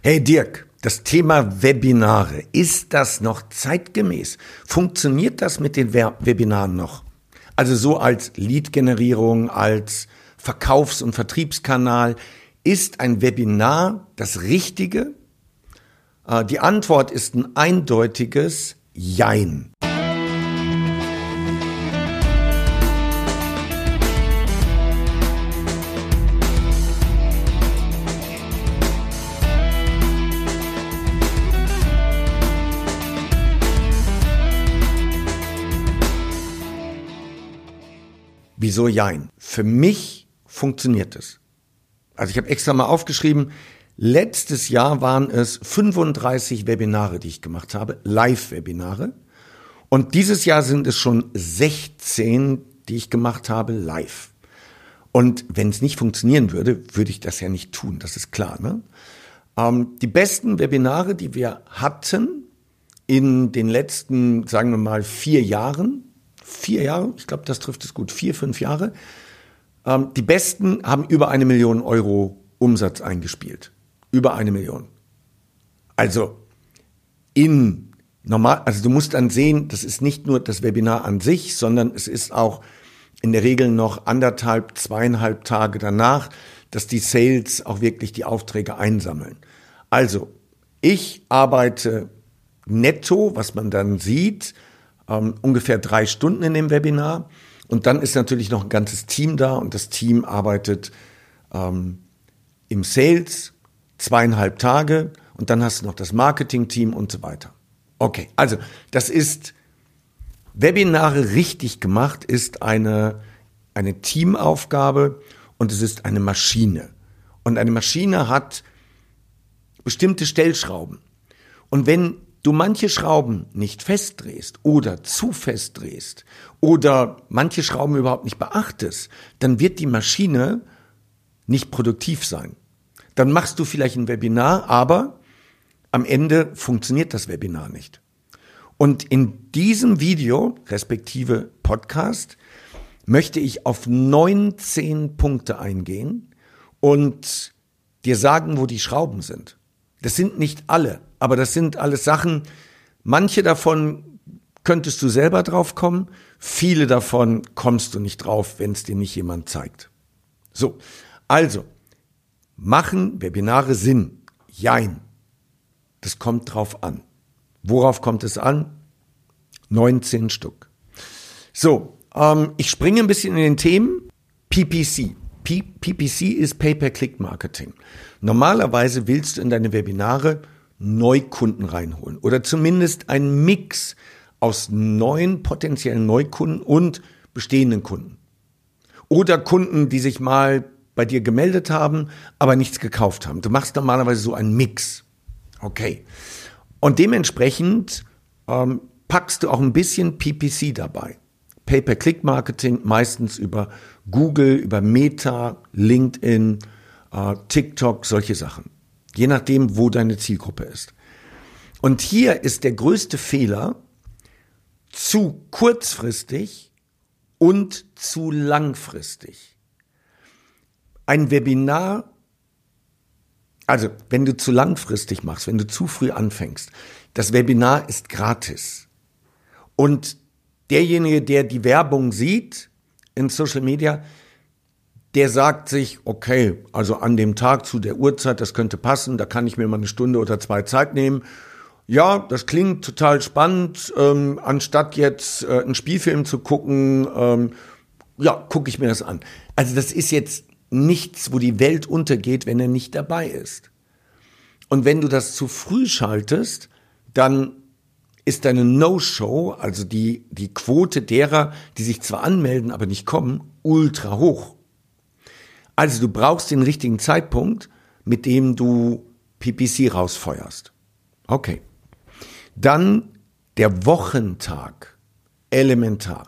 Hey Dirk, das Thema Webinare, ist das noch zeitgemäß? Funktioniert das mit den Webinaren noch? Also so als Lead-Generierung, als Verkaufs- und Vertriebskanal. Ist ein Webinar das Richtige? Die Antwort ist ein eindeutiges Jein. Wieso Jein? Für mich funktioniert es. Also ich habe extra mal aufgeschrieben, letztes Jahr waren es 35 Webinare, die ich gemacht habe, Live-Webinare. Und dieses Jahr sind es schon 16, die ich gemacht habe, live. Und wenn es nicht funktionieren würde, würde ich das ja nicht tun, das ist klar, ne? Die besten Webinare, die wir hatten in den letzten, sagen wir mal, 4 Jahre, ich glaube, das trifft es gut, 4, 5 Jahre. Die Besten haben über 1 Million Euro Umsatz eingespielt. Über 1 Million. Also du musst dann sehen, das ist nicht nur das Webinar an sich, sondern es ist auch in der Regel noch 1,5, 2,5 Tage danach, dass die Sales auch wirklich die Aufträge einsammeln. Also, ich arbeite netto, was man dann sieht, ungefähr 3 Stunden in dem Webinar. Und dann ist natürlich noch ein ganzes Team da und das Team arbeitet im Sales 2,5 Tage und dann hast du noch das Marketing-Team und so weiter. Okay, also das ist, Webinare richtig gemacht ist eine Teamaufgabe und es ist eine Maschine. Und eine Maschine hat bestimmte Stellschrauben. Und wenn du manche Schrauben nicht festdrehst oder zu fest drehst oder manche Schrauben überhaupt nicht beachtest, dann wird die Maschine nicht produktiv sein. Dann machst du vielleicht ein Webinar, aber am Ende funktioniert das Webinar nicht. Und in diesem Video, respektive Podcast, möchte ich auf 19 Punkte eingehen und dir sagen, wo die Schrauben sind. Das sind nicht alle, aber das sind alles Sachen, manche davon könntest du selber drauf kommen, viele davon kommst du nicht drauf, wenn es dir nicht jemand zeigt. So, also, machen Webinare Sinn? Jein. Das kommt drauf an. Worauf kommt es an? 19 Stück. So, ich springe ein bisschen in den Themen. PPC. PPC ist Pay-per-Click-Marketing. Normalerweise willst du in deine Webinare Neukunden reinholen oder zumindest einen Mix aus neuen potenziellen Neukunden und bestehenden Kunden. Oder Kunden, die sich mal bei dir gemeldet haben, aber nichts gekauft haben. Du machst normalerweise so einen Mix. Okay. Und dementsprechend packst du auch ein bisschen PPC dabei. Pay-per-Click-Marketing, meistens über Google, über Meta, LinkedIn, TikTok, solche Sachen. Je nachdem, wo deine Zielgruppe ist. Und hier ist der größte Fehler, zu kurzfristig und zu langfristig. Ein Webinar, also wenn du zu langfristig machst, wenn du zu früh anfängst, das Webinar ist gratis. Und derjenige, der die Werbung sieht in Social Media, der sagt sich, okay, also an dem Tag zu der Uhrzeit, das könnte passen, da kann ich mir mal 1 Stunde oder 2 Zeit nehmen. Ja, das klingt total spannend, anstatt jetzt einen Spielfilm zu gucken, gucke ich mir das an. Also das ist jetzt nichts, wo die Welt untergeht, wenn er nicht dabei ist. Und wenn du das zu früh schaltest, dann ist deine No-Show, also die Quote derer, die sich zwar anmelden, aber nicht kommen, ultra hoch. Also du brauchst den richtigen Zeitpunkt, mit dem du PPC rausfeuerst. Okay. Dann der Wochentag. Elementar.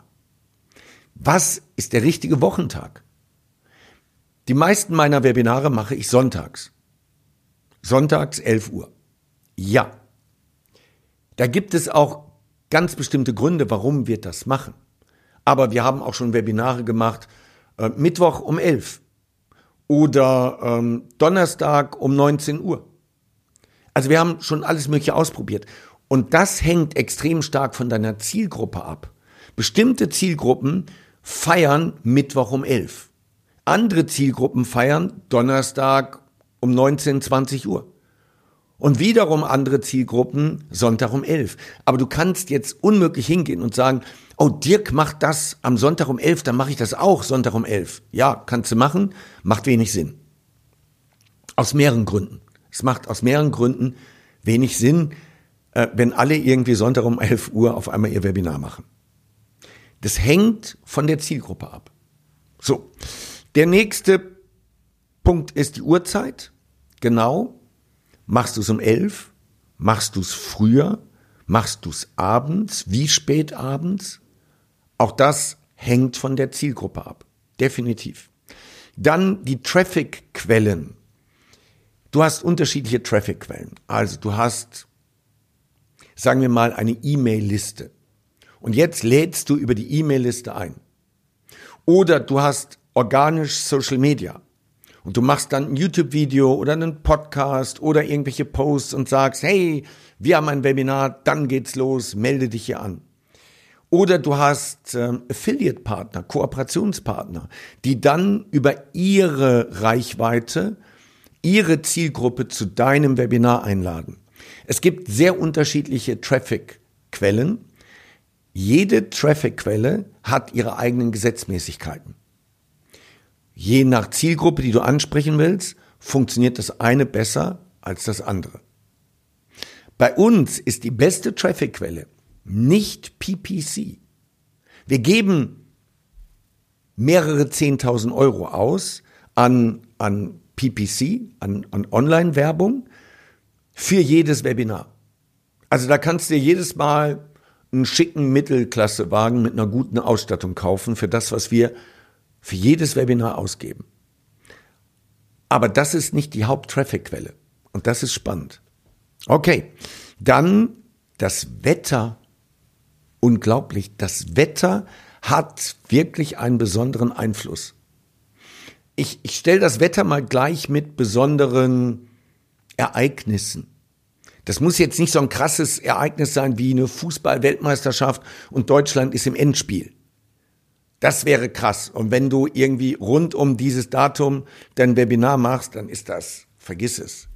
Was ist der richtige Wochentag? Die meisten meiner Webinare mache ich sonntags. Sonntags 11 Uhr. Ja. Da gibt es auch ganz bestimmte Gründe, warum wir das machen. Aber wir haben auch schon Webinare gemacht, Mittwoch um 11 oder Donnerstag um 19 Uhr. Also wir haben schon alles Mögliche ausprobiert. Und das hängt extrem stark von deiner Zielgruppe ab. Bestimmte Zielgruppen feiern Mittwoch um 11. Andere Zielgruppen feiern Donnerstag um 19, 20 Uhr. Und wiederum andere Zielgruppen Sonntag um 11. Aber du kannst jetzt unmöglich hingehen und sagen, oh, Dirk macht das am Sonntag um 11, dann mache ich das auch Sonntag um 11. Ja, kannst du machen, macht wenig Sinn. Aus mehreren Gründen. Es macht aus mehreren Gründen wenig Sinn, wenn alle irgendwie Sonntag um 11 Uhr auf einmal ihr Webinar machen. Das hängt von der Zielgruppe ab. So, der nächste Punkt ist die Uhrzeit. Genau. Machst du es um 11? Machst du es früher? Machst du es abends? Wie spät abends? Auch das hängt von der Zielgruppe ab. Definitiv. Dann die Traffic-Quellen. Du hast unterschiedliche Traffic-Quellen. Also du hast, sagen wir mal, eine E-Mail-Liste. Und jetzt lädst du über die E-Mail-Liste ein. Oder du hast organisch Social Media. Und du machst dann ein YouTube-Video oder einen Podcast oder irgendwelche Posts und sagst, hey, wir haben ein Webinar, dann geht's los, melde dich hier an. Oder du hast Affiliate-Partner, Kooperationspartner, die dann über ihre Reichweite, ihre Zielgruppe zu deinem Webinar einladen. Es gibt sehr unterschiedliche Traffic-Quellen. Jede Traffic-Quelle hat ihre eigenen Gesetzmäßigkeiten. Je nach Zielgruppe, die du ansprechen willst, funktioniert das eine besser als das andere. Bei uns ist die beste Traffic-Quelle nicht PPC. Wir geben mehrere 10.000 Euro aus an PPC, an Online-Werbung für jedes Webinar. Also da kannst du dir jedes Mal einen schicken Mittelklassewagen mit einer guten Ausstattung kaufen für das, was wir für jedes Webinar ausgeben. Aber das ist nicht die Haupt-Traffic-Quelle. Und das ist spannend. Okay, dann das Wetter. Unglaublich, das Wetter hat wirklich einen besonderen Einfluss. Ich stelle das Wetter mal gleich mit besonderen Ereignissen. Das muss jetzt nicht so ein krasses Ereignis sein wie eine Fußball-Weltmeisterschaft und Deutschland ist im Endspiel. Das wäre krass. Und wenn du irgendwie rund um dieses Datum dein Webinar machst, dann ist das, vergiss es.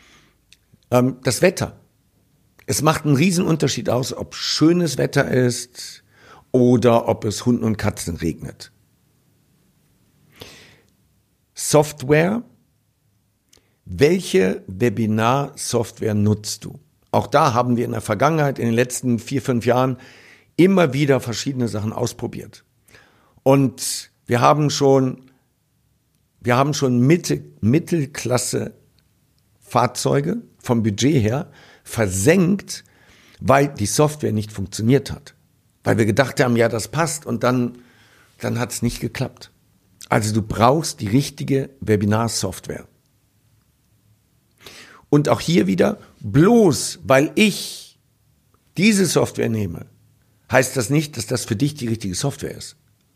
Das Wetter. Es macht einen riesen Unterschied aus, ob schönes Wetter ist oder ob es Hunden und Katzen regnet. Software. Welche Webinar-Software nutzt du? Auch da haben wir in der Vergangenheit, in den letzten 4-5 Jahren, immer wieder verschiedene Sachen ausprobiert. Und wir haben schon Mittelklasse Fahrzeuge vom Budget her versenkt, weil die Software nicht funktioniert hat. Weil wir gedacht haben, ja, das passt und dann hat es nicht geklappt. Also du brauchst die richtige Webinar-Software. Und auch hier wieder, bloß weil ich diese Software nehme, heißt das nicht, dass das für dich die richtige Software ist.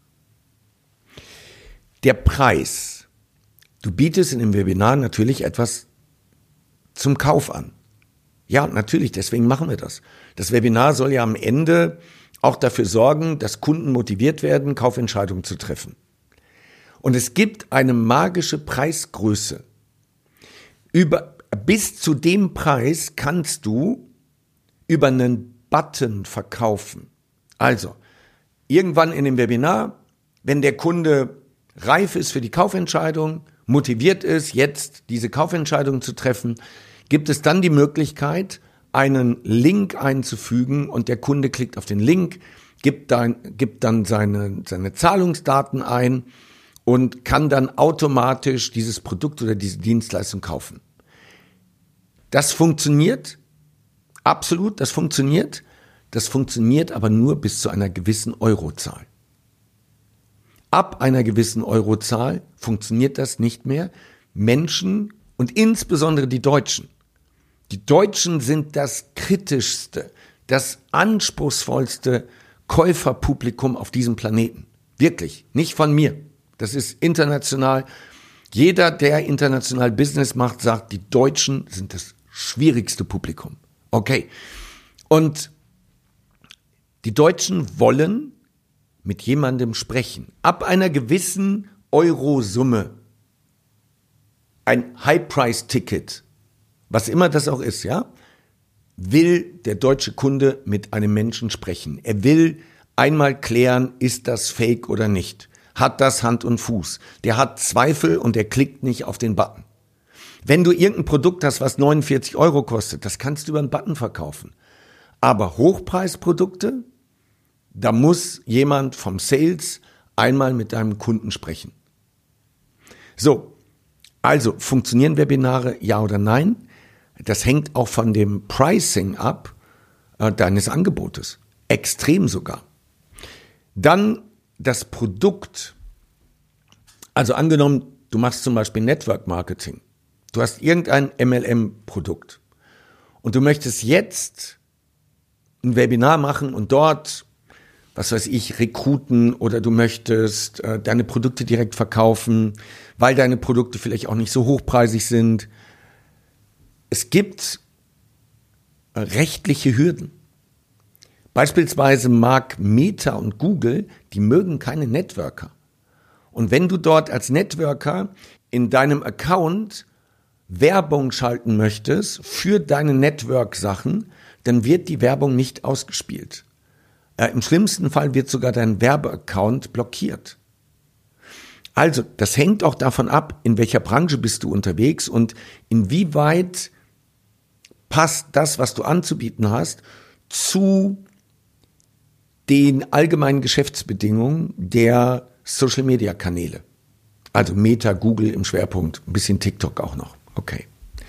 Der Preis. Du bietest in dem Webinar natürlich etwas zum Kauf an. Ja, natürlich, deswegen machen wir das. Das Webinar soll ja am Ende auch dafür sorgen, dass Kunden motiviert werden, Kaufentscheidungen zu treffen. Und es gibt eine magische Preisgröße. Bis zu dem Preis kannst du über einen Button verkaufen. Also, irgendwann in dem Webinar, wenn der Kunde reif ist für die Kaufentscheidung, motiviert ist, jetzt diese Kaufentscheidung zu treffen, gibt es dann die Möglichkeit, einen Link einzufügen und der Kunde klickt auf den Link, gibt dann seine Zahlungsdaten ein und kann dann automatisch dieses Produkt oder diese Dienstleistung kaufen. Das funktioniert, absolut, das funktioniert aber nur bis zu einer gewissen Eurozahl. Ab einer gewissen Eurozahl funktioniert das nicht mehr. Menschen und insbesondere die Deutschen sind das kritischste, das anspruchsvollste Käuferpublikum auf diesem Planeten. Wirklich, nicht von mir. Das ist international. Jeder, der international Business macht, sagt, die Deutschen sind das schwierigste Publikum. Okay. Und die Deutschen wollen mit jemandem sprechen. Ab einer gewissen Eurosumme. Ein High-Price-Ticket, was immer das auch ist, ja, will der deutsche Kunde mit einem Menschen sprechen. Er will einmal klären, ist das fake oder nicht? Hat das Hand und Fuß? Der hat Zweifel und der klickt nicht auf den Button. Wenn du irgendein Produkt hast, was 49 € kostet, das kannst du über einen Button verkaufen. Aber Hochpreisprodukte, da muss jemand vom Sales einmal mit deinem Kunden sprechen. So, also funktionieren Webinare, ja oder nein? Das hängt auch von dem Pricing ab deines Angebotes. Extrem sogar. Dann das Produkt. Also angenommen, du machst zum Beispiel Network Marketing. Du hast irgendein MLM-Produkt und du möchtest jetzt ein Webinar machen und dort, was weiß ich, rekruten oder du möchtest deine Produkte direkt verkaufen, weil deine Produkte vielleicht auch nicht so hochpreisig sind. Es gibt rechtliche Hürden. Beispielsweise mag Meta und Google, die mögen keine Networker. Und wenn du dort als Networker in deinem Account Werbung schalten möchtest für deine Network-Sachen, dann wird die Werbung nicht ausgespielt. Im schlimmsten Fall wird sogar dein Werbeaccount blockiert. Also, das hängt auch davon ab, in welcher Branche bist du unterwegs und inwieweit passt das, was du anzubieten hast, zu den allgemeinen Geschäftsbedingungen der Social-Media-Kanäle. Also Meta, Google im Schwerpunkt, ein bisschen TikTok auch noch. Okay.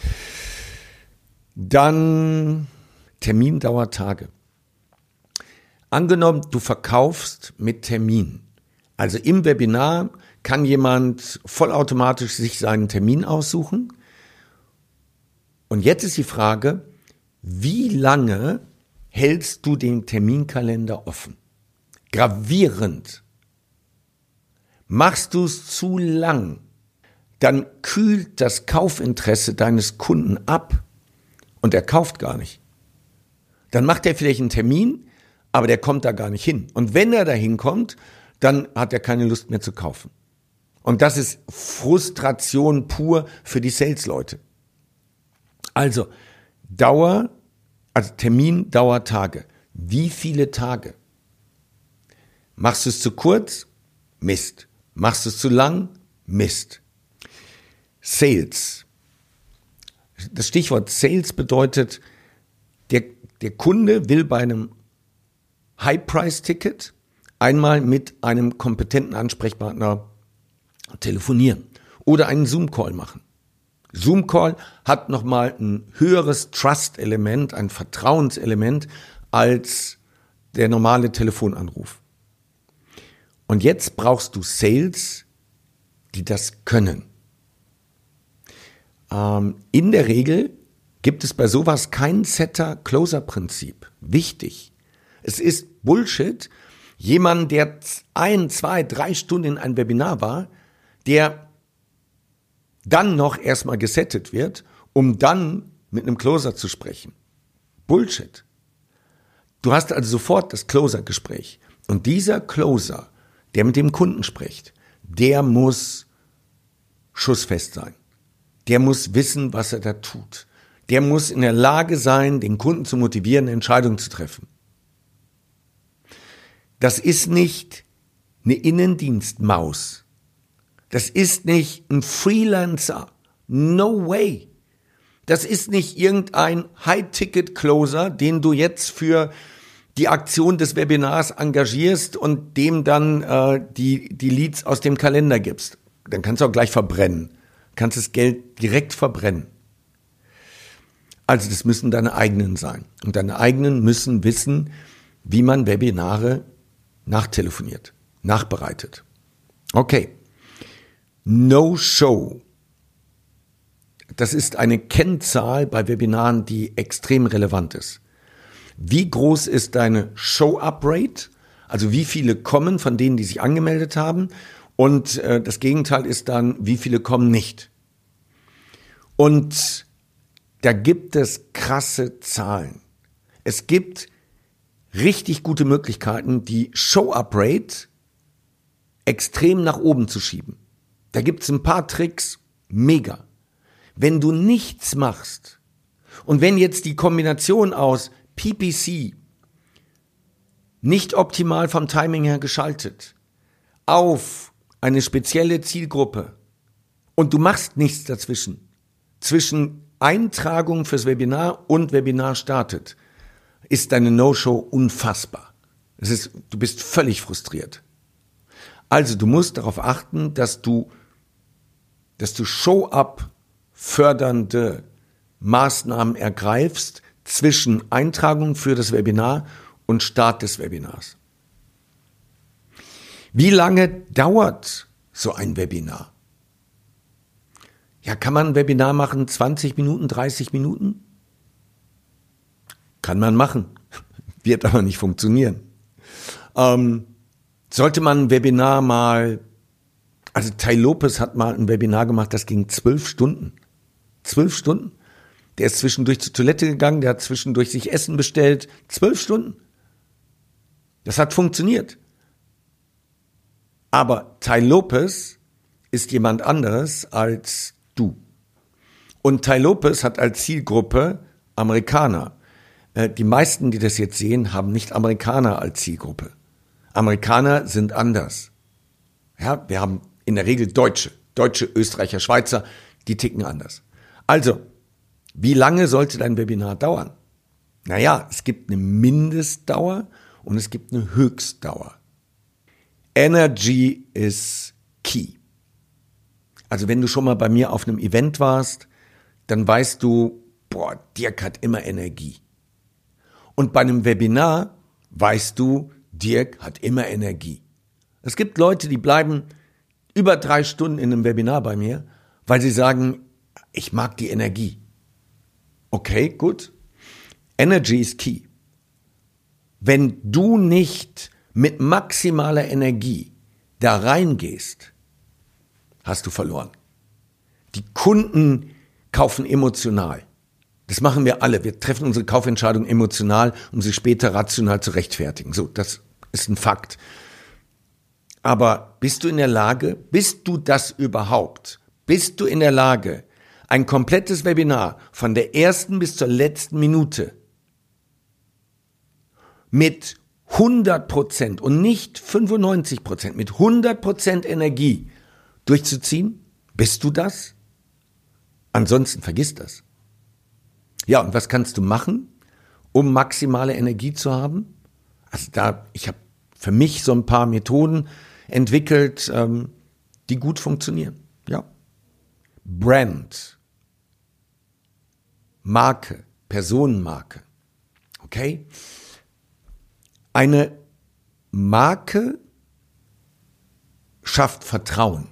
Dann Termin dauert Tage. Angenommen, du verkaufst mit Termin. Also im Webinar kann jemand vollautomatisch sich seinen Termin aussuchen. Und jetzt ist die Frage, wie lange hältst du den Terminkalender offen? Gravierend. Machst du es zu lang, dann kühlt das Kaufinteresse deines Kunden ab und er kauft gar nicht. Dann macht er vielleicht einen Termin, aber der kommt da gar nicht hin. Und wenn er da hinkommt, dann hat er keine Lust mehr zu kaufen. Und das ist Frustration pur für die Sales-Leute. Also Termin dauert Tage. Wie viele Tage? Machst du es zu kurz? Mist. Machst du es zu lang? Mist. Sales. Das Stichwort Sales bedeutet, der Kunde will bei einem High-Price-Ticket einmal mit einem kompetenten Ansprechpartner telefonieren oder einen Zoom-Call machen. Zoom-Call hat nochmal ein höheres Trust-Element, ein Vertrauenselement als der normale Telefonanruf. Und jetzt brauchst du Sales, die das können. In der Regel gibt es bei sowas kein Setter-Closer-Prinzip. Wichtig. Es ist Bullshit, jemand, der 1, 2, 3 Stunden in ein Webinar war, der dann noch erstmal gesettet wird, um dann mit einem Closer zu sprechen. Bullshit. Du hast also sofort das Closer-Gespräch. Und dieser Closer, der mit dem Kunden spricht, der muss schussfest sein. Der muss wissen, was er da tut. Der muss in der Lage sein, den Kunden zu motivieren, eine Entscheidung zu treffen. Das ist nicht eine Innendienstmaus. Das ist nicht ein Freelancer. No way. Das ist nicht irgendein High-Ticket-Closer, den du jetzt für die Aktion des Webinars engagierst und dem dann die Leads aus dem Kalender gibst. Dann kannst du auch gleich verbrennen. Kannst das Geld direkt verbrennen. Also das müssen deine eigenen sein. Und deine eigenen müssen wissen, wie man Webinare nachtelefoniert, nachbereitet. Okay. No-Show. Das ist eine Kennzahl bei Webinaren, die extrem relevant ist. Wie groß ist deine Show-Up-Rate? Also wie viele kommen von denen, die sich angemeldet haben? Und das Gegenteil ist dann, wie viele kommen nicht? Und Da gibt es krasse Zahlen. Es gibt richtig gute Möglichkeiten, die Show-Up-Rate extrem nach oben zu schieben. Da gibt es ein paar Tricks, mega. Wenn du nichts machst und wenn jetzt die Kombination aus PPC, nicht optimal vom Timing her geschaltet, auf eine spezielle Zielgruppe und du machst nichts dazwischen, zwischen Eintragung fürs Webinar und Webinar startet, ist deine No-Show unfassbar. Du bist völlig frustriert. Also du musst darauf achten, dass du Show-up fördernde Maßnahmen ergreifst zwischen Eintragung für das Webinar und Start des Webinars. Wie lange dauert so ein Webinar? Ja, kann man ein Webinar machen, 20 Minuten, 30 Minuten? Kann man machen, wird aber nicht funktionieren. Sollte man ein Webinar mal, also Tai Lopez hat mal ein Webinar gemacht, das ging 12 Stunden. 12 Stunden. Der ist zwischendurch zur Toilette gegangen, der hat zwischendurch sich Essen bestellt. 12 Stunden. Das hat funktioniert. Aber Tai Lopez ist jemand anderes als du. Und Tai Lopez hat als Zielgruppe Amerikaner. Die meisten, die das jetzt sehen, haben nicht Amerikaner als Zielgruppe. Amerikaner sind anders. Ja, wir haben in der Regel Deutsche, Österreicher, Schweizer, die ticken anders. Also, wie lange sollte dein Webinar dauern? Naja, es gibt eine Mindestdauer und es gibt eine Höchstdauer. Energy is key. Also wenn du schon mal bei mir auf einem Event warst, dann weißt du, Dirk hat immer Energie. Und bei einem Webinar weißt du, Dirk hat immer Energie. Es gibt Leute, die bleiben über 3 Stunden in einem Webinar bei mir, weil sie sagen, ich mag die Energie. Okay, gut. Energy is key. Wenn du nicht mit maximaler Energie da reingehst, hast du verloren. Die Kunden kaufen emotional. Das machen wir alle. Wir treffen unsere Kaufentscheidung emotional, um sie später rational zu rechtfertigen. So, das ist ein Fakt. Aber bist du in der Lage, bist du das überhaupt? Bist du in der Lage, ein komplettes Webinar von der ersten bis zur letzten Minute mit 100% und nicht 95%, mit 100% Energie durchzuziehen? Bist du das? Ansonsten vergiss das. Ja, und was kannst du machen, um maximale Energie zu haben? Also ich habe für mich so ein paar Methoden entwickelt, die gut funktionieren. Ja. Brand, Marke, Personenmarke. Okay? Eine Marke schafft Vertrauen.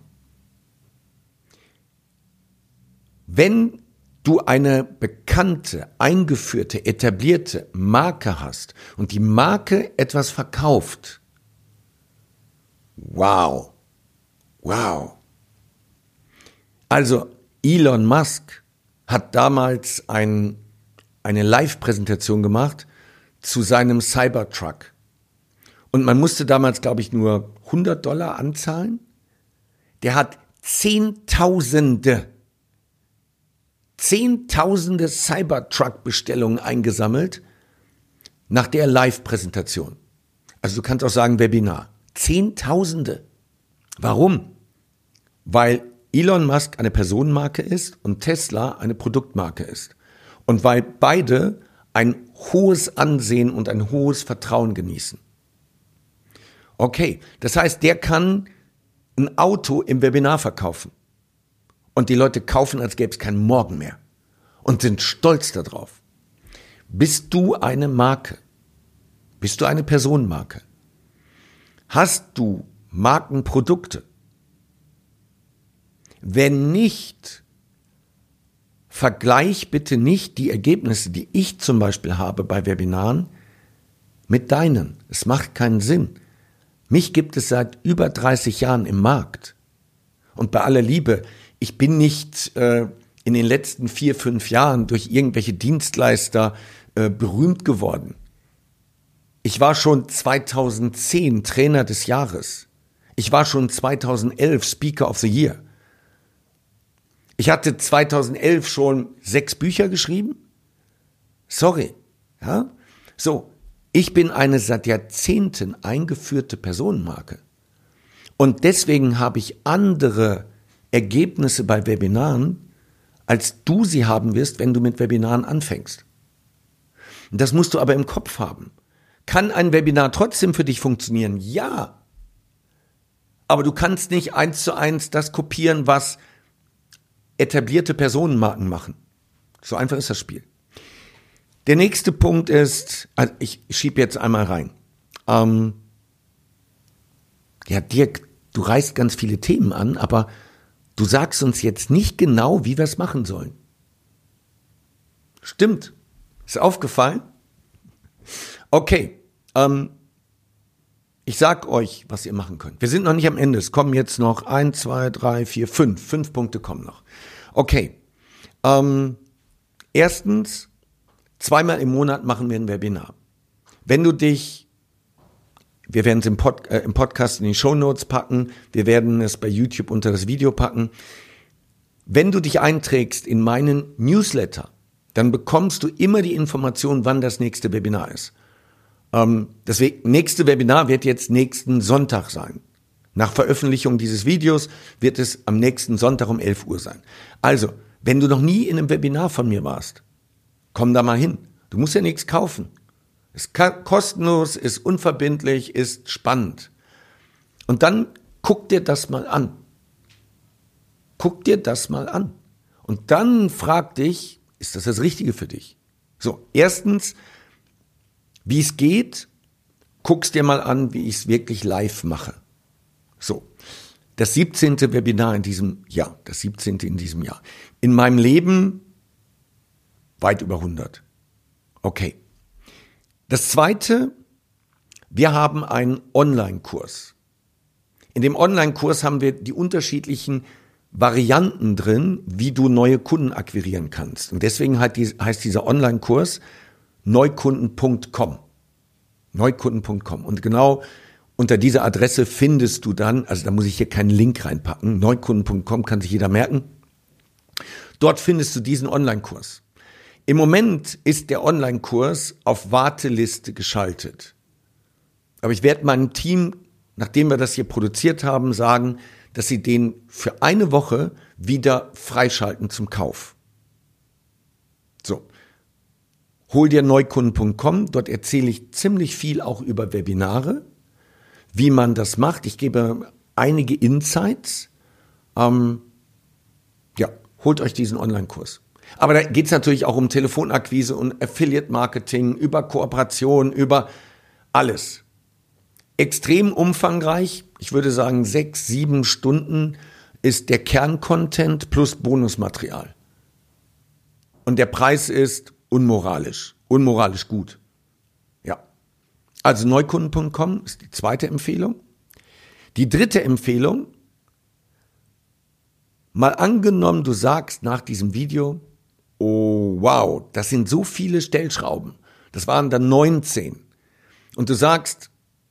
Wenn du eine bekannte, eingeführte, etablierte Marke hast und die Marke etwas verkauft, wow. Also Elon Musk hat damals eine Live-Präsentation gemacht zu seinem Cybertruck. Und man musste damals, glaube ich, nur $100 anzahlen. Der hat Zehntausende Cybertruck-Bestellungen eingesammelt nach der Live-Präsentation. Also du kannst auch sagen Webinar. Zehntausende. Warum? Weil Elon Musk eine Personenmarke ist und Tesla eine Produktmarke ist. Und weil beide ein hohes Ansehen und ein hohes Vertrauen genießen. Okay, das heißt, der kann ein Auto im Webinar verkaufen. Und die Leute kaufen, als gäbe es keinen Morgen mehr. Und sind stolz darauf. Bist du eine Marke? Bist du eine Personenmarke? Hast du Markenprodukte? Wenn nicht, vergleich bitte nicht die Ergebnisse, die ich zum Beispiel habe bei Webinaren, mit deinen. Es macht keinen Sinn. Mich gibt es seit über 30 Jahren im Markt. Und bei aller Liebe, ich bin nicht in den letzten 4, 5 Jahren durch irgendwelche Dienstleister berühmt geworden. Ich war schon 2010 Trainer des Jahres. Ich war schon 2011 Speaker of the Year. Ich hatte 2011 schon 6 Bücher geschrieben. Sorry, ja? So, ich bin eine seit Jahrzehnten eingeführte Personenmarke. Und deswegen habe ich andere Ergebnisse bei Webinaren, als du sie haben wirst, wenn du mit Webinaren anfängst. Und das musst du aber im Kopf haben. Kann ein Webinar trotzdem für dich funktionieren? Ja. Aber du kannst nicht 1:1 das kopieren, was etablierte Personenmarken machen. So einfach ist das Spiel. Der nächste Punkt ist, also ich schiebe jetzt einmal rein. Ja, Dirk, du reißt ganz viele Themen an, aber du sagst uns jetzt nicht genau, wie wir es machen sollen. Stimmt. Ist aufgefallen? Okay. Ich sag euch, was ihr machen könnt. Wir sind noch nicht am Ende. Es kommen jetzt noch 1, 2, 3, 4, 5. 5 Punkte kommen noch. Okay. Erstens, 2-mal im Monat machen wir ein Webinar. Wenn du dich, wir werden es im Podcast in die Shownotes packen, wir werden es bei YouTube unter das Video packen. Wenn du dich einträgst in meinen Newsletter, dann bekommst du immer die Information, wann das nächste Webinar ist. Das nächste Webinar wird jetzt nächsten Sonntag sein. Nach Veröffentlichung dieses Videos wird es am nächsten Sonntag um 11 Uhr sein. Also, wenn du noch nie in einem Webinar von mir warst, komm da mal hin. Du musst ja nichts kaufen. Ist kostenlos, ist unverbindlich, ist spannend. Und dann guck dir das mal an. Guck dir das mal an. Und dann frag dich, ist das das Richtige für dich? So, erstens, wie es geht, guck's dir mal an, wie ich es wirklich live mache. So, das 17. Webinar in diesem Jahr, das 17. in diesem Jahr. In meinem Leben weit über 100. Okay. Das zweite, wir haben einen Online-Kurs. In dem Online-Kurs haben wir die unterschiedlichen Varianten drin, wie du neue Kunden akquirieren kannst. Und deswegen heißt dieser Online-Kurs neukunden.com. Neukunden.com. Und genau unter dieser Adresse findest du dann, also da muss ich hier keinen Link reinpacken, neukunden.com kann sich jeder merken. Dort findest du diesen Online-Kurs. Im Moment ist der Online-Kurs auf Warteliste geschaltet. Aber ich werde meinem Team, nachdem wir das hier produziert haben, sagen, dass sie den für eine Woche wieder freischalten zum Kauf. So. Hol dir neukunden.com, dort erzähle ich ziemlich viel auch über Webinare, wie man das macht. Ich gebe einige Insights. Holt euch diesen Online-Kurs. Aber da geht es natürlich auch um Telefonakquise und Affiliate-Marketing, über Kooperation, über alles. Extrem umfangreich. Ich würde sagen 6, 7 Stunden ist der Kerncontent plus Bonusmaterial. Und der Preis ist unmoralisch gut. Ja. Also neukunden.com ist die zweite Empfehlung. Die dritte Empfehlung, mal angenommen, du sagst nach diesem Video, oh wow, das sind so viele Stellschrauben. Das waren dann 19. Und du sagst,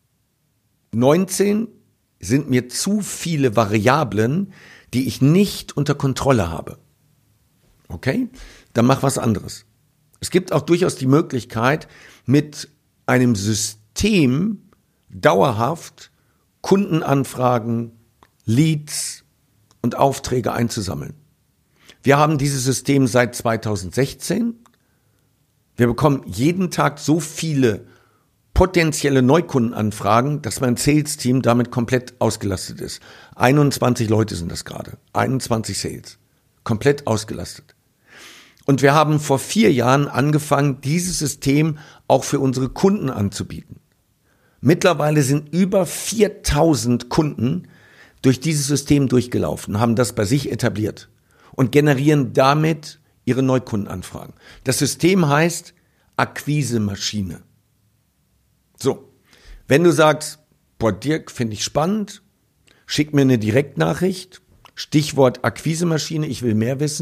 19 sind mir zu viele Variablen, die ich nicht unter Kontrolle habe. Okay? Dann mach was anderes. Es gibt auch durchaus die Möglichkeit, mit einem System dauerhaft Kundenanfragen, Leads und Aufträge einzusammeln. Wir haben dieses System seit 2016. Wir bekommen jeden Tag so viele potenzielle Neukundenanfragen, dass mein Sales-Team damit komplett ausgelastet ist. 21 Leute sind das gerade. 21 Sales. Komplett ausgelastet. Und wir haben vor 4 Jahren angefangen, dieses System auch für unsere Kunden anzubieten. Mittlerweile sind über 4000 Kunden durch dieses System durchgelaufen, haben das bei sich etabliert und generieren damit ihre Neukundenanfragen. Das System heißt Akquise-Maschine. So, wenn du sagst, boah, Dirk, finde ich spannend, schick mir eine Direktnachricht, Stichwort Akquise-Maschine, ich will mehr wissen,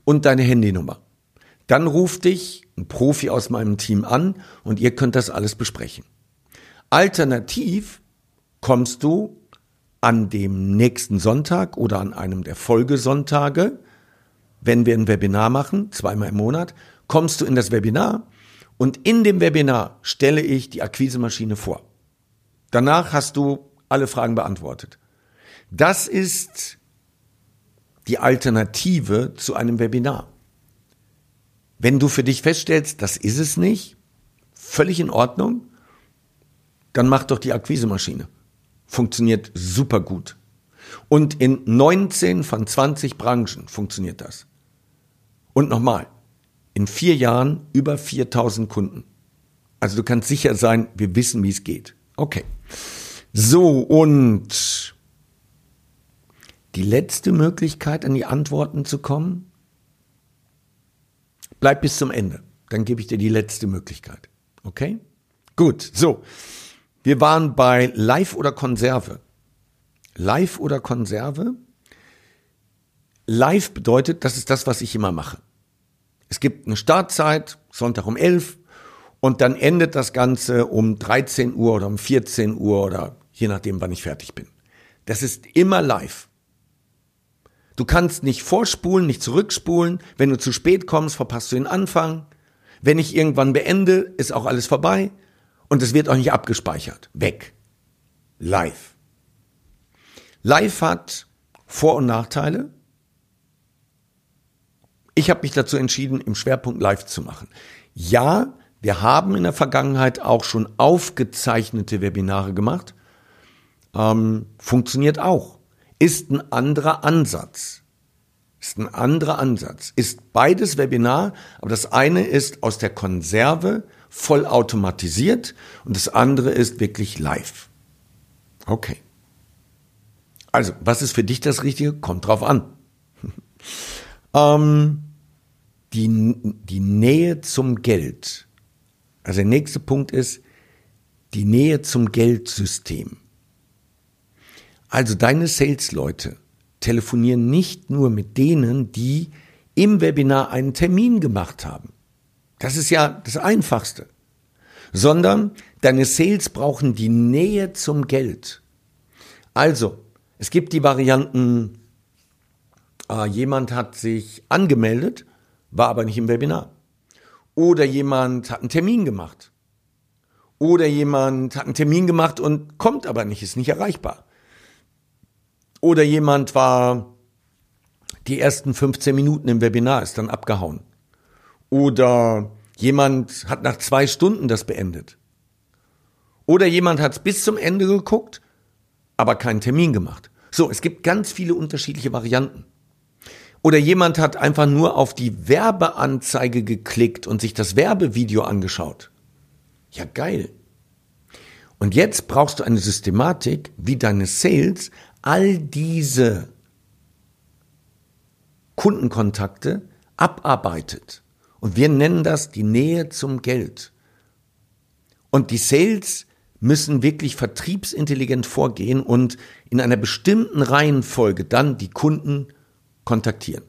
und deine Handynummer. Dann ruft dich ein Profi aus meinem Team an und ihr könnt das alles besprechen. Alternativ kommst du an dem nächsten Sonntag oder an einem der Folgesonntage, wenn wir ein Webinar machen, 2-mal im Monat, kommst du in das Webinar und in dem Webinar stelle ich die Akquisemaschine vor. Danach hast du alle Fragen beantwortet. Das ist die Alternative zu einem Webinar. Wenn du für dich feststellst, das ist es nicht, völlig in Ordnung, dann mach doch die Akquisemaschine. Funktioniert super gut. Und in 19 von 20 Branchen funktioniert das. Und nochmal, in 4 Jahren über 4.000 Kunden. Also du kannst sicher sein, wir wissen, wie es geht. Okay. So, und die letzte Möglichkeit, an die Antworten zu kommen, bleib bis zum Ende. Dann gebe ich dir die letzte Möglichkeit. Okay? Gut, so. Wir waren bei Live oder Konserve. Live oder Konserve? Live bedeutet, das ist das, was ich immer mache. Es gibt eine Startzeit, Sonntag um 11 und dann endet das Ganze um 13 Uhr oder um 14 Uhr oder je nachdem, wann ich fertig bin. Das ist immer live. Du kannst nicht vorspulen, nicht zurückspulen. Wenn du zu spät kommst, verpasst du den Anfang. Wenn ich irgendwann beende, ist auch alles vorbei. Und es wird auch nicht abgespeichert. Weg. Live. Live hat Vor- und Nachteile. Ich habe mich dazu entschieden, im Schwerpunkt live zu machen. Ja, wir haben in der Vergangenheit auch schon aufgezeichnete Webinare gemacht. Funktioniert auch. Ist ein anderer Ansatz. Ist beides Webinar, aber das eine ist aus der Konserve voll automatisiert und das andere ist wirklich live. Okay. Also, was ist für dich das Richtige? Kommt drauf an. Die Nähe zum Geld. Also der nächste Punkt ist die Nähe zum Geldsystem. Also deine Sales-Leute telefonieren nicht nur mit denen, die im Webinar einen Termin gemacht haben. Das ist ja das Einfachste. Sondern deine Sales brauchen die Nähe zum Geld. Also, es gibt die Varianten, jemand hat sich angemeldet, war aber nicht im Webinar. Oder jemand hat einen Termin gemacht. Oder jemand hat einen Termin gemacht und kommt aber nicht, ist nicht erreichbar. Oder jemand war die ersten 15 Minuten im Webinar, ist dann abgehauen. Oder jemand hat nach 2 Stunden das beendet. Oder jemand hat es bis zum Ende geguckt, aber keinen Termin gemacht. So, es gibt ganz viele unterschiedliche Varianten. Oder jemand hat einfach nur auf die Werbeanzeige geklickt und sich das Werbevideo angeschaut. Ja, geil. Und jetzt brauchst du eine Systematik, wie deine Sales all diese Kundenkontakte abarbeitet. Und wir nennen das die Nähe zum Geld. Und die Sales müssen wirklich vertriebsintelligent vorgehen und in einer bestimmten Reihenfolge dann die Kunden kontaktieren.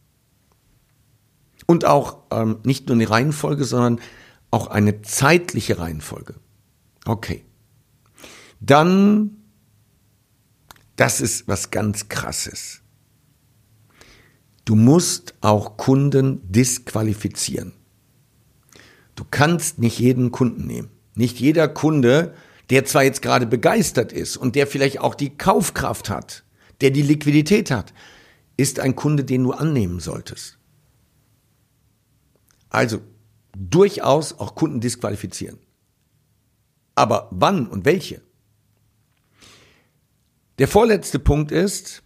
Und auch nicht nur eine Reihenfolge, sondern auch eine zeitliche Reihenfolge. Okay. Dann, das ist was ganz Krasses. Du musst auch Kunden disqualifizieren. Du kannst nicht jeden Kunden nehmen. Nicht jeder Kunde, der zwar jetzt gerade begeistert ist und der vielleicht auch die Kaufkraft hat, der die Liquidität hat, ist ein Kunde, den du annehmen solltest. Also durchaus auch Kunden disqualifizieren. Aber wann und welche? Der vorletzte Punkt ist,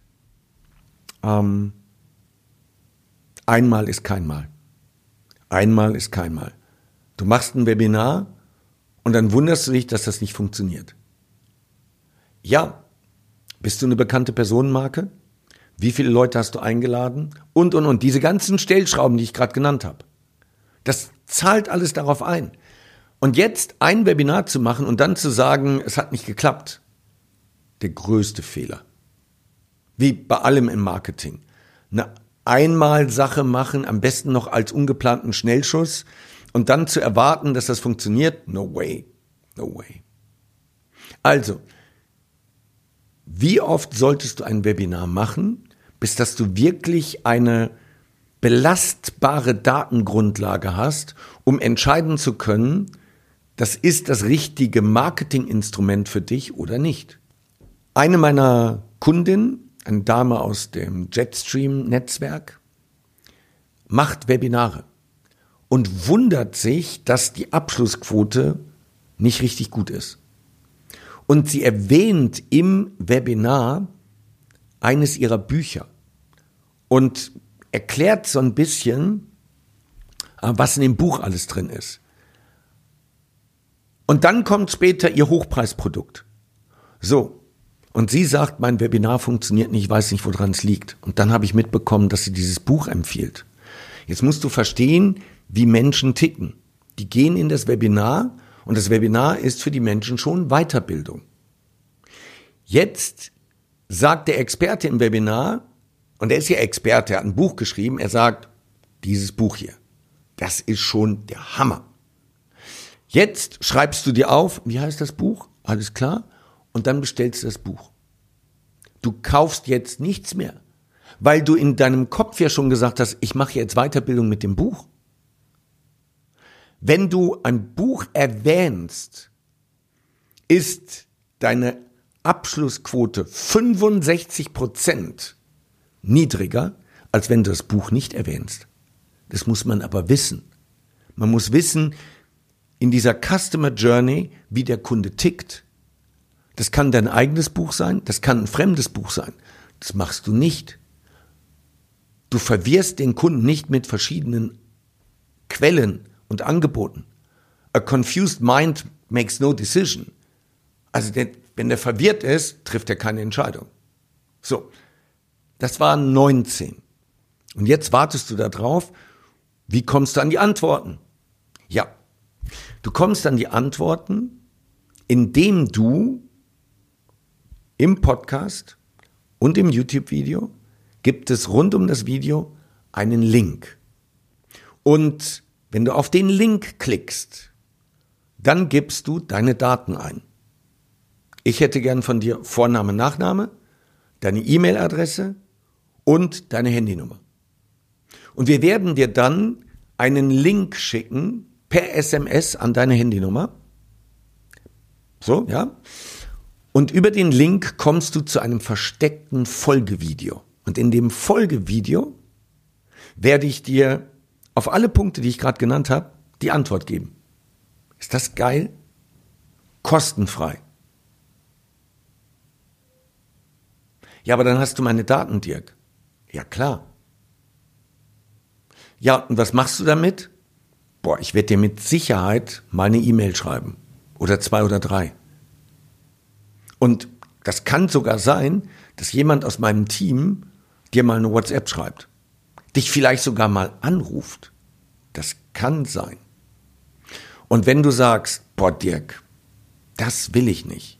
einmal ist kein Mal. Einmal ist kein Mal. Du machst ein Webinar und dann wunderst du dich, dass das nicht funktioniert. Ja, bist du eine bekannte Personenmarke? Wie viele Leute hast du eingeladen? Und. Diese ganzen Stellschrauben, die ich gerade genannt habe. Das zahlt alles darauf ein. Und jetzt ein Webinar zu machen und dann zu sagen, es hat nicht geklappt. Der größte Fehler. Wie bei allem im Marketing. einmal Sache machen, am besten noch als ungeplanten Schnellschuss und dann zu erwarten, dass das funktioniert, no way, no way. Also, wie oft solltest du ein Webinar machen, bis dass du wirklich eine belastbare Datengrundlage hast, um entscheiden zu können, das ist das richtige Marketinginstrument für dich oder nicht. Eine meiner Kundinnen, eine Dame aus dem Jetstream-Netzwerk, macht Webinare und wundert sich, dass die Abschlussquote nicht richtig gut ist. Und sie erwähnt im Webinar eines ihrer Bücher und erklärt so ein bisschen, was in dem Buch alles drin ist. Und dann kommt später ihr Hochpreisprodukt. So, und sie sagt, mein Webinar funktioniert nicht, ich weiß nicht, woran es liegt. Und dann habe ich mitbekommen, dass sie dieses Buch empfiehlt. Jetzt musst du verstehen, wie Menschen ticken. Die gehen in das Webinar und das Webinar ist für die Menschen schon Weiterbildung. Jetzt sagt der Experte im Webinar, und er ist ja Experte, er hat ein Buch geschrieben, er sagt, dieses Buch hier, das ist schon der Hammer. Jetzt schreibst du dir auf, wie heißt das Buch? Alles klar? Und dann bestellst du das Buch. Du kaufst jetzt nichts mehr, weil du in deinem Kopf ja schon gesagt hast, ich mache jetzt Weiterbildung mit dem Buch. Wenn du ein Buch erwähnst, ist deine Abschlussquote 65% niedriger, als wenn du das Buch nicht erwähnst. Das muss man aber wissen. Man muss wissen, in dieser Customer Journey, wie der Kunde tickt. Das kann dein eigenes Buch sein, das kann ein fremdes Buch sein. Das machst du nicht. Du verwirrst den Kunden nicht mit verschiedenen Quellen und Angeboten. A confused mind makes no decision. Also wenn der verwirrt ist, trifft er keine Entscheidung. So, das waren 19. Und jetzt wartest du da drauf, wie kommst du an die Antworten? Ja, du kommst an die Antworten, indem du im Podcast und im YouTube-Video gibt es rund um das Video einen Link. Und wenn du auf den Link klickst, dann gibst du deine Daten ein. Ich hätte gern von dir Vorname, Nachname, deine E-Mail-Adresse und deine Handynummer. Und wir werden dir dann einen Link schicken per SMS an deine Handynummer. So, ja. Und über den Link kommst du zu einem versteckten Folgevideo. Und in dem Folgevideo werde ich dir auf alle Punkte, die ich gerade genannt habe, die Antwort geben. Ist das geil? Kostenfrei. Ja, aber dann hast du meine Daten, Dirk. Ja, klar. Ja, und was machst du damit? Boah, ich werde dir mit Sicherheit mal eine E-Mail schreiben. Oder 2 oder 3. Und das kann sogar sein, dass jemand aus meinem Team dir mal eine WhatsApp schreibt. Dich vielleicht sogar mal anruft. Das kann sein. Und wenn du sagst, boah, Dirk, das will ich nicht,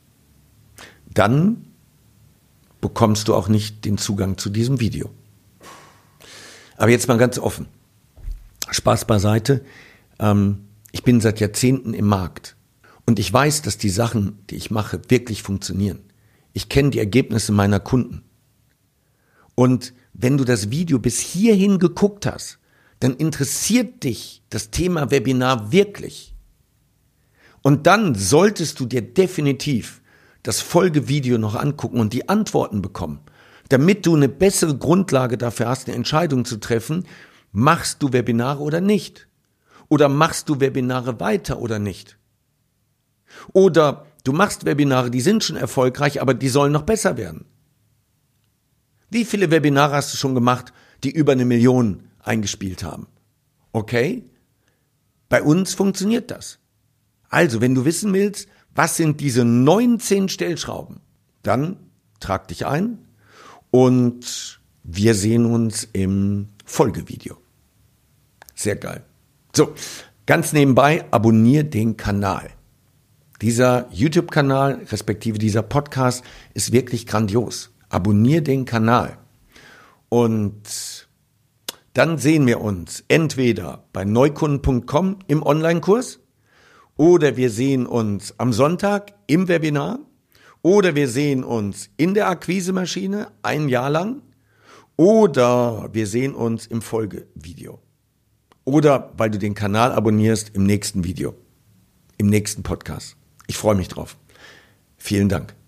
dann bekommst du auch nicht den Zugang zu diesem Video. Aber jetzt mal ganz offen. Spaß beiseite. Ich bin seit Jahrzehnten im Markt. Und ich weiß, dass die Sachen, die ich mache, wirklich funktionieren. Ich kenne die Ergebnisse meiner Kunden. Und wenn du das Video bis hierhin geguckt hast, dann interessiert dich das Thema Webinar wirklich. Und dann solltest du dir definitiv das Folgevideo noch angucken und die Antworten bekommen, damit du eine bessere Grundlage dafür hast, eine Entscheidung zu treffen, machst du Webinare oder nicht? Oder machst du Webinare weiter oder nicht? Oder du machst Webinare, die sind schon erfolgreich, aber die sollen noch besser werden. Wie viele Webinare hast du schon gemacht, die über 1 Million eingespielt haben? Okay? Bei uns funktioniert das. Also, wenn du wissen willst, was sind diese 19 Stellschrauben, dann trag dich ein und wir sehen uns im Folgevideo. Sehr geil. So, ganz nebenbei, abonniere den Kanal. Dieser YouTube-Kanal, respektive dieser Podcast, ist wirklich grandios. Abonniere den Kanal. Und dann sehen wir uns entweder bei neukunden.com im Online-Kurs oder wir sehen uns am Sonntag im Webinar oder wir sehen uns in der Akquisemaschine 1 Jahr lang oder wir sehen uns im Folgevideo. Oder weil du den Kanal abonnierst im nächsten Video, im nächsten Podcast. Ich freue mich drauf. Vielen Dank.